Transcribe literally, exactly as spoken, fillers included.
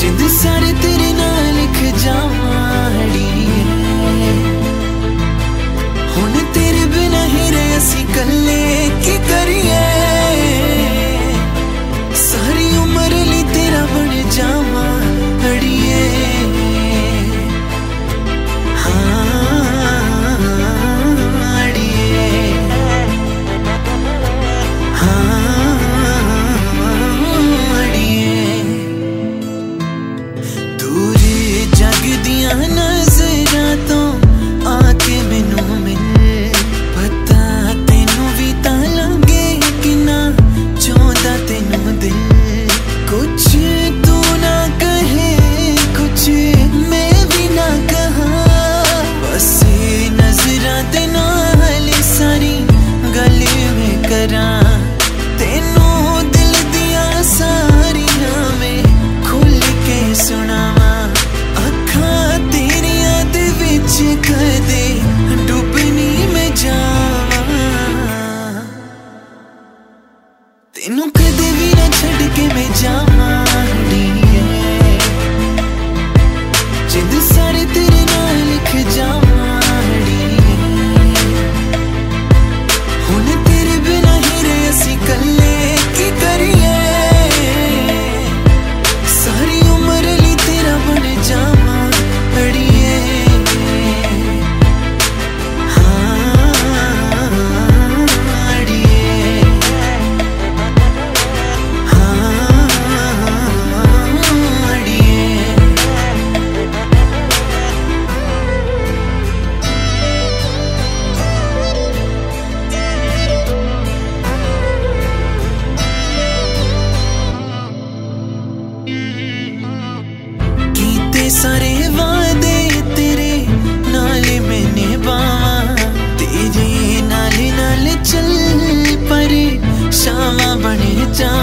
जिंद सारे तेरे नाल लिख जावाड़ी हुण तेरे बिना ही रहे असी कल्ले की करिए सारी उम्र ली तेरा बन जावा अड़िए नज़रां तो आके मैनू मिल पता तेनू भी तां लगे किन्ना चाहंदा तेनू दिल कुछ तू ना कहे कुछ मैं भी ना कहा बस नज़रां दे नाल सारी गल में करा तेनू दिल दिया सारियां मैं खुल के सुनावा कदे डुबनी में जावा तेनू कदे भी ना छड़ के मैं जावांगी जिंद सारे तेरे नाल लिख जावांगी हुण तेरे बिना ही रहे असी कल्ले की करिए सारी उम्र ली तेरा बन जावा अड़िए सारे वादे तेरे नाले मैंने बावा तेरे नाले नाले चल पर शामा बने जा